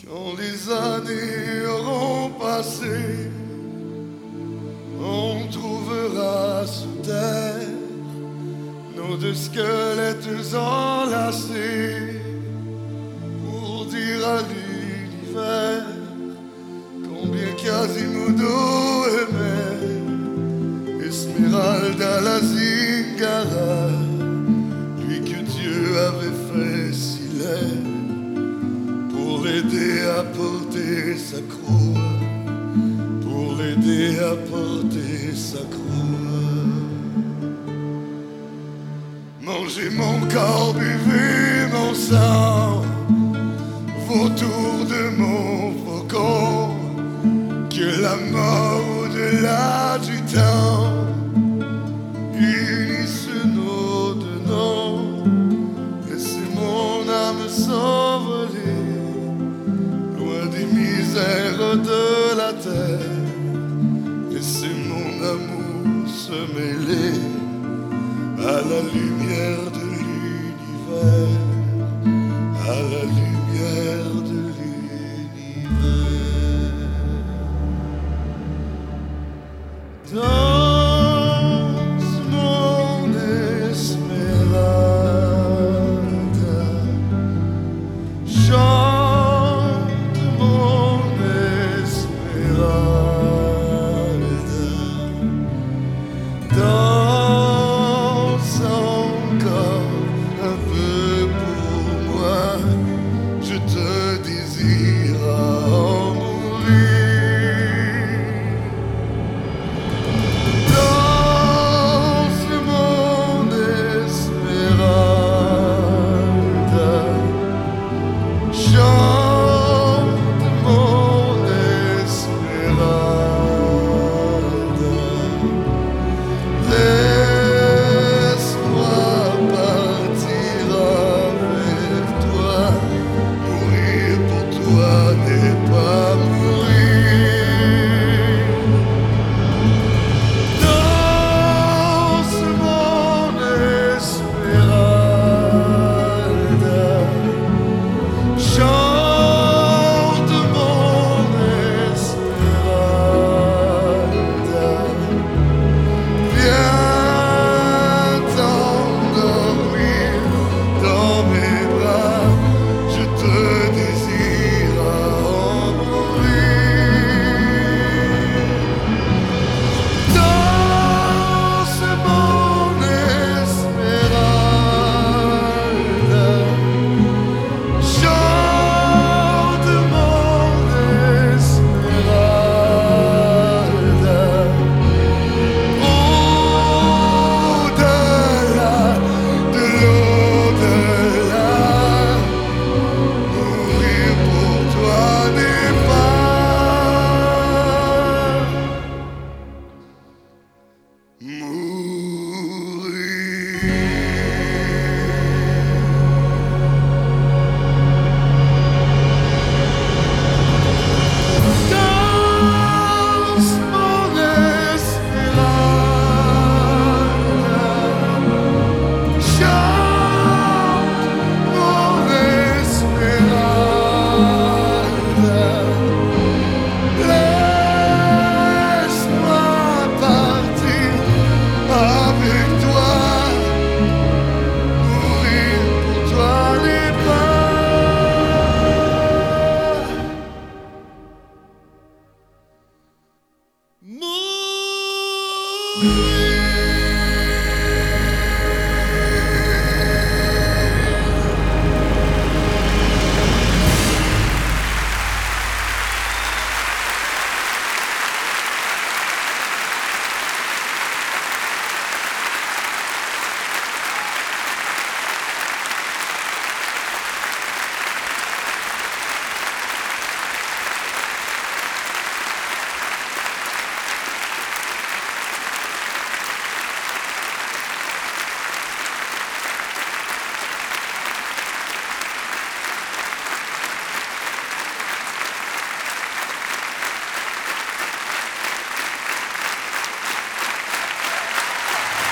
Quand les années auront passé, on trouvera sous terre nos deux squelettes enlacés pour dire à l'univers combien Quasimodo aimait Esmeralda la Zingara, lui que Dieu avait fait si laid pour l'aider à porter sa croix, pour l'aider à porter sa croix. Mangez mon corps, buvez mon sang, vautour de mon faucon, que la mort au-delà du temps unisse nos deux noms. Laissez mon âme s'envoler loin des misères de la terre. Laissez mon amour se mêler à la lumière de l'univers, à la lumière de l'univers. Danse mon Esmeralda, chante mon Esmeralda, danse encore un peu pour moi, je te désire à en mourir. Danse mon Esmeralda, chante mon Esmeralda, laisse-moi partir avec toi, mourir pour toi n'est pas mourir. Danse mon Esmeralda, chante mon Esmeralda, viens t'endormir dans mes bras, je te désire à en mourir. Danse mon Esmeralda, chante mon Esmeralda, au-delà de l'au-delà, mourir pour toi n'est pas mourir. Danse mon Esmeralda, chante mon Esmeralda, laisse-moi partir avec toi, mourir pour toi n'est pas mourir.